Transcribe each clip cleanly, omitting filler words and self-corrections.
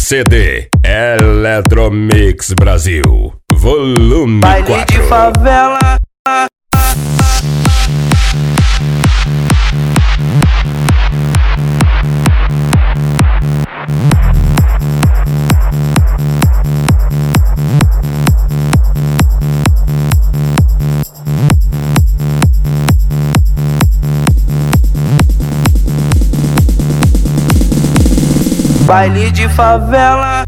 CD Eletromix Brasil, volume 4. Baile de favela. Baile de favela.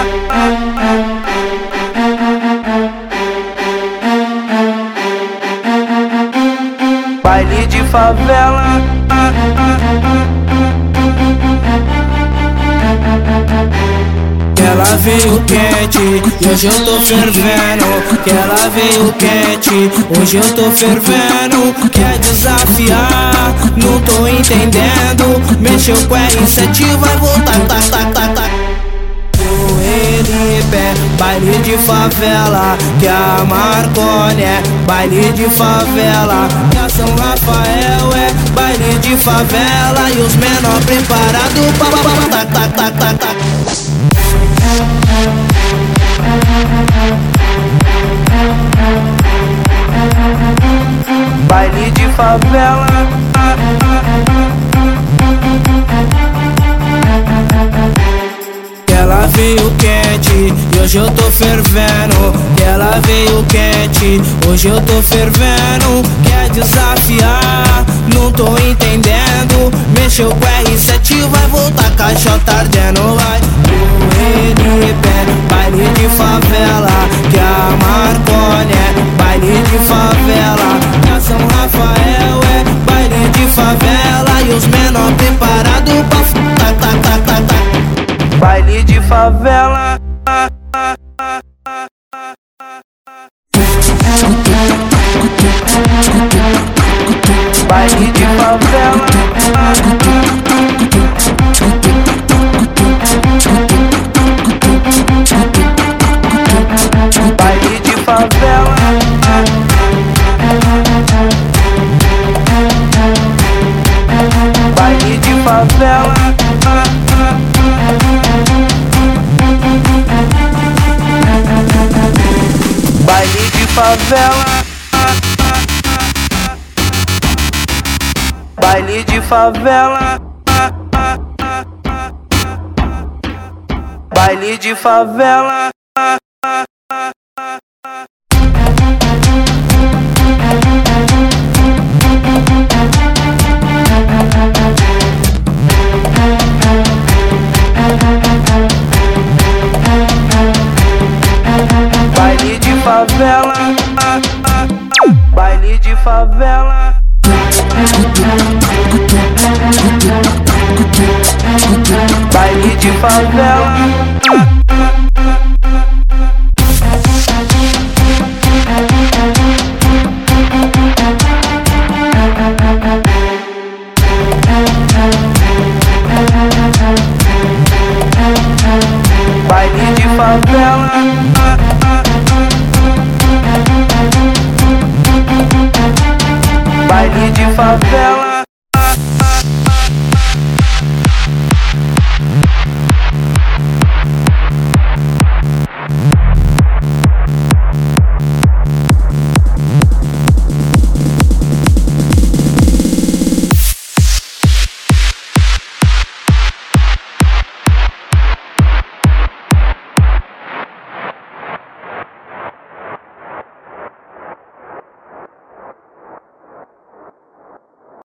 Baile de favela. Ela veio quente, e hoje eu tô fervendo. Ela veio quente, hoje eu tô fervendo. Quer desafiar, não tô entendendo. Mexeu com R7, vai voltar, ele pé, baile de favela, que a Marconi é baile de favela, que a São Rafael é baile de favela, e os menor preparados pra baile de favela. Ela veio quente, e hoje eu tô fervendo. Ela veio quente, hoje eu tô fervendo. Quer desafiar, não tô entendendo. Mexeu com R7, vai voltar, caixota ardendo, vai. Ele pé, baile de favela, que a Marconi é baile de favela, que a São Rafael é baile de favela, e os menor preparados pra baile de favela. Baile de favela. Baile de favela. Baile de favela. Baile de favela. Baile de favela. Baile de favela. Baile de favela. Baile de favela. Baile de favela.